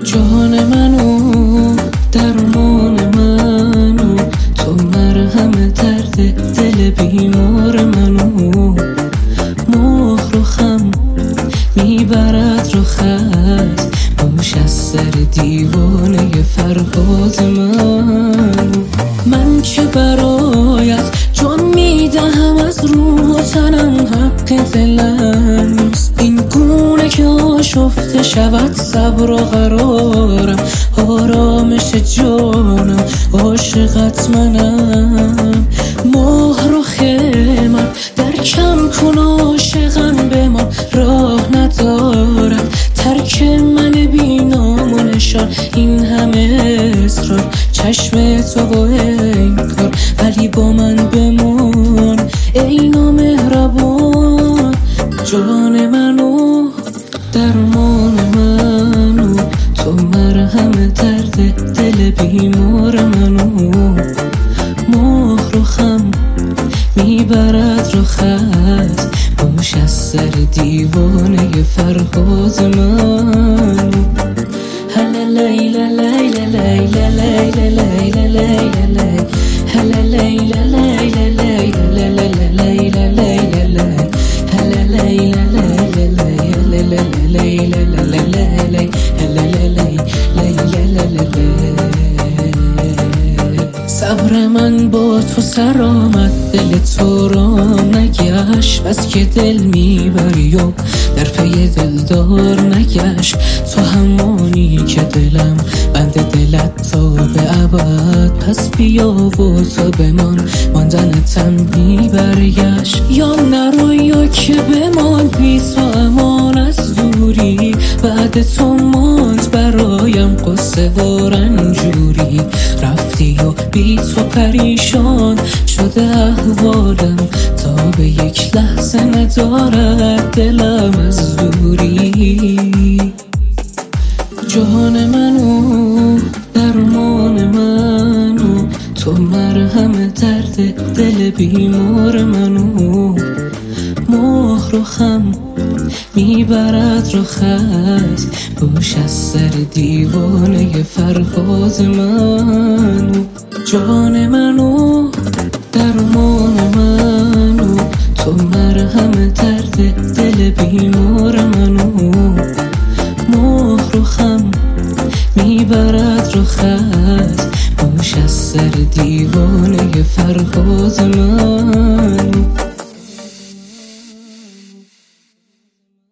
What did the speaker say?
جان منو درمان منو، تو مرهم درد دل بیمار منو. مهر و خم میبرد رو خط، موش از سر دیوانه فرهاد منو. من که برایت جان میدهم از روح و تنم، حق دلم نیست این گونه که آشفته شود صبر و قرارم. آرامش جانم عاشقت منم. مهر و خیمم در کم کن عاشقم بمان، راه ندارد ترک من بینام و نشان. این همه اصرار چشم تو و انکار، ولی با من بمان ای نامهربان. جان منو درمان منو، تو مرهم درد دل بیمار منو. مهر و خم میبرد رو خط، موش از سر دیوانه فرهاد منو. هلا لیلا لیلا لیلا لیلا لیلا لیلا، هلا لیلا لیلا لیلا لیلا لیلا، هلا لیلا لیلا لیلا لیلا. صبر من با تو سر آمد، دل تو رام نگشت. بس که دل میبری و در پی دلدار نگشت. تو همانی که دلم بند دلت تا به ابد. پس بیا و تو بمان، ماندنتم میبرگشت. یا نرو یا که بمان، بی تو امان از دوری. بعد تو ماند برایم قصه و رنجوری. رفتی و بی تو پریشان شده احوالم، تا به یک لحظه ندارد دلم از دوری. جان منو درمان منو، تو مرهم درد دل بیمار منو. مهر و خم میبرد رو خط، موش از سر دیوانه فرهاد منو. جان منو درمان منو، تو مرهم درد دل بیمار منو. مهر و خم میبرد رو خط، موش از سر دیوانه فرهاد منو.